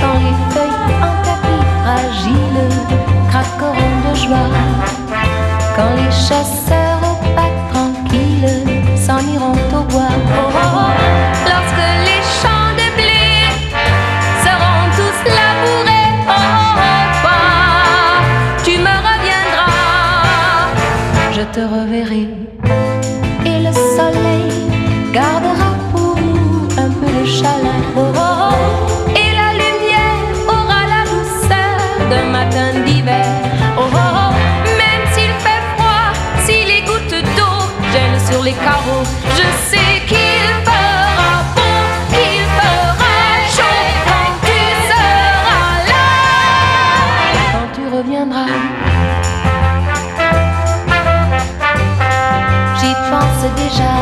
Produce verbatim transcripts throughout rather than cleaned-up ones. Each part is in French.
quand les feuilles en tapis fragiles craqueront de joie, quand les chasseurs aux pattes tranquilles s'en iront au bois. Oh, oh, oh. Lorsque les champs de blé seront tous labourés, oh, oh, toi, tu me reviendras, je te reverrai, et le soleil gardera pour nous un peu de chaleur, oh, oh, oh. Et la lumière aura la douceur d'un matin d'hiver, oh, oh, oh. Même s'il fait froid, si les gouttes d'eau gèlent sur les carreaux, je sais qu'il fera beau, qu'il fera chaud quand tu seras là, quand tu reviendras. J'y pense déjà,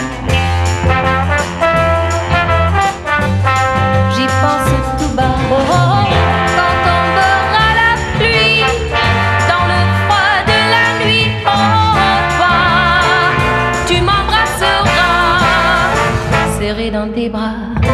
j'y pense tout bas, oh, oh, oh. Quand tombera la pluie dans le froid de la nuit, oh, oh, toi, tu m'embrasseras, serré dans tes bras.